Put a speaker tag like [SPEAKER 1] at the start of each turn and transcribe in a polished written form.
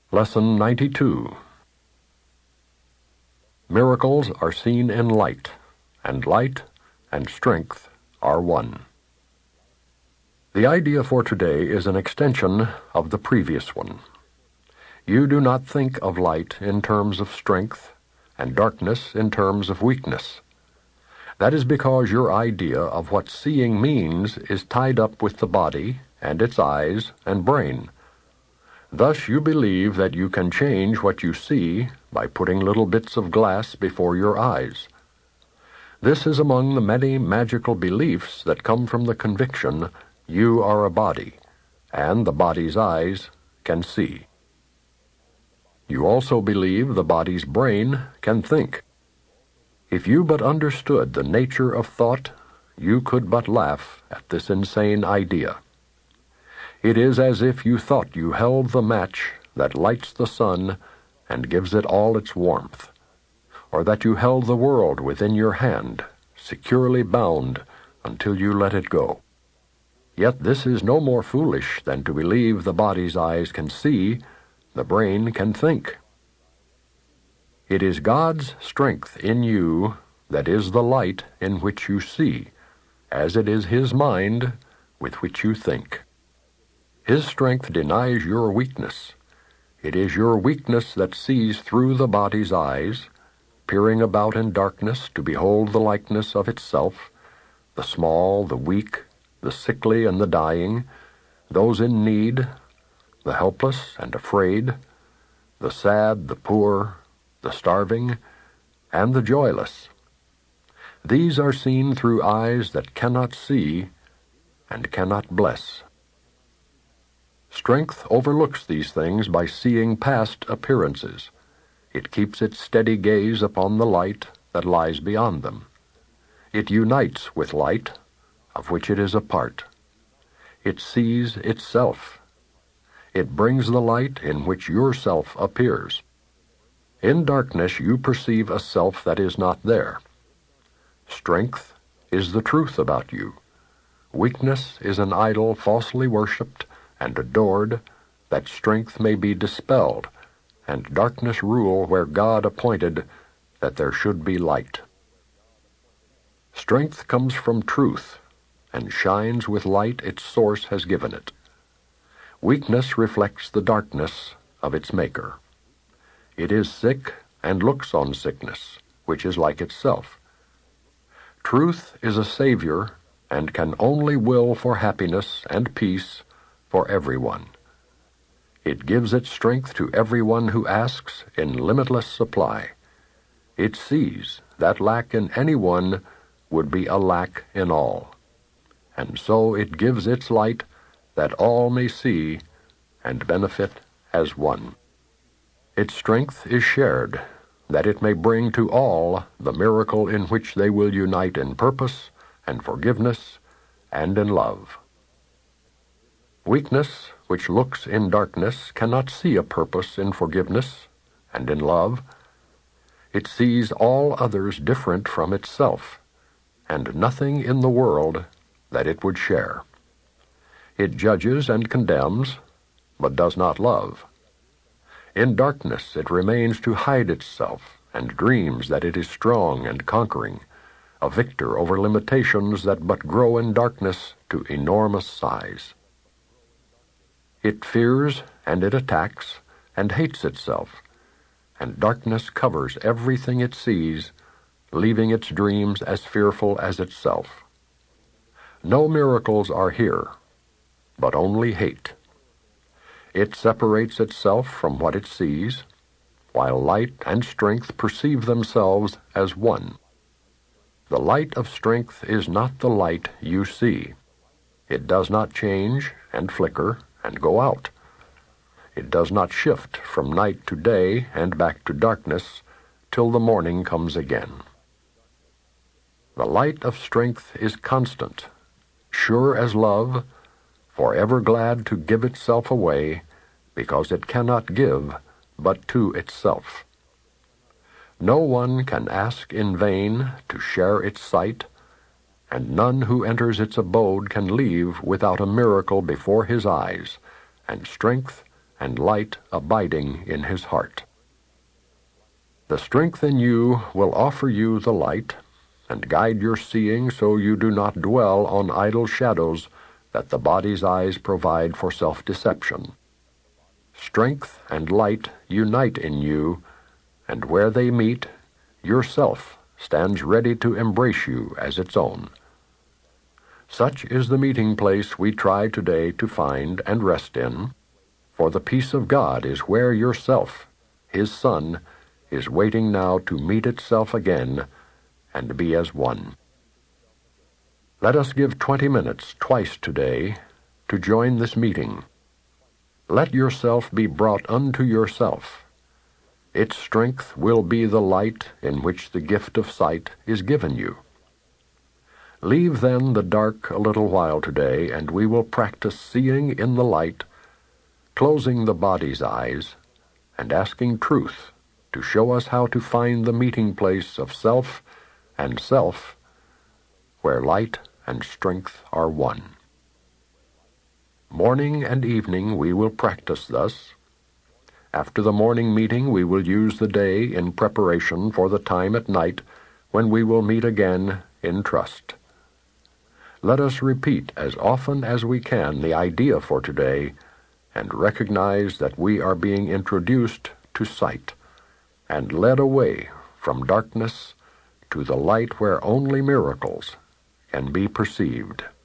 [SPEAKER 1] Lesson 92. Miracles are seen in light and strength are one. The idea for today is an extension of the previous one. You do not think of light in terms of strength and darkness in terms of weakness. That is because your idea of what seeing means is tied up with the body and its eyes and brain. Thus you believe that you can change what you see by putting little bits of glass before your eyes. This is among the many magical beliefs that come from the conviction you are a body, and the body's eyes can see. You also believe the body's brain can think. If you but understood the nature of thought, you could but laugh at this insane idea. It is as if you thought you held the match that lights the sun and gives it all its warmth, or that you held the world within your hand, securely bound until you let it go. Yet this is no more foolish than to believe the body's eyes can see, the brain can think. It is God's strength in you that is the light in which you see, as it is His mind with which you think. His strength denies your weakness. It is your weakness that sees through the body's eyes, peering about in darkness to behold the likeness of itself, the small, the weak, the sickly and the dying, those in need, the helpless and afraid, the sad, the poor, the starving, and the joyless. These are seen through eyes that cannot see and cannot bless. Strength overlooks these things by seeing past appearances. It keeps its steady gaze upon the light that lies beyond them. It unites with light, of which it is a part. It sees itself. It brings the light in which yourself appears. In darkness you perceive a self that is not there. Strength is the truth about you. Weakness is an idol falsely worshipped and adored, that strength may be dispelled, and darkness rule where God appointed that there should be light. Strength comes from truth, and shines with light its source has given it. Weakness reflects the darkness of its maker. It is sick and looks on sickness, which is like itself. Truth is a Savior, and can only will for happiness and peace for everyone. It gives its strength to everyone who asks in limitless supply. It sees that lack in anyone would be a lack in all, and so it gives its light that all may see and benefit as one. Its strength is shared, that it may bring to all the miracle in which they will unite in purpose and forgiveness and in love. Weakness, which looks in darkness, cannot see a purpose in forgiveness and in love. It sees all others different from itself, and nothing in the world that it would share. It judges and condemns, but does not love. In darkness it remains to hide itself, and dreams that it is strong and conquering, a victor over limitations that but grow in darkness to enormous size. It fears and it attacks and hates itself, and darkness covers everything it sees, leaving its dreams as fearful as itself. No miracles are here, but only hate. It separates itself from what it sees, while light and strength perceive themselves as one. The light of strength is not the light you see. It does not change and flicker and go out. It does not shift from night to day and back to darkness till the morning comes again. The light of strength is constant, sure as love, forever glad to give itself away, because it cannot give but to itself. No one can ask in vain to share its sight, and none who enters its abode can leave without a miracle before his eyes, and strength and light abiding in his heart. The strength in you will offer you the light, and guide your seeing so you do not dwell on idle shadows that the body's eyes provide for self-deception. Strength and light unite in you, and where they meet, yourself stands ready to embrace you as its own. Such is the meeting place we try today to find and rest in, for the peace of God is where yourself, his Son, is waiting now to meet itself again and be as one. Let us give 20 minutes twice today to join this meeting. Let yourself be brought unto yourself. Its strength will be the light in which the gift of sight is given you. Leave then the dark a little while today, and we will practice seeing in the light, closing the body's eyes, and asking truth to show us how to find the meeting place of self and self, where light and strength are one. Morning and evening we will practice thus. After the morning meeting we will use the day in preparation for the time at night when we will meet again in trust. Let us repeat as often as we can the idea for today and recognize that we are being introduced to sight and led away from darkness to the light where only miracles can be perceived.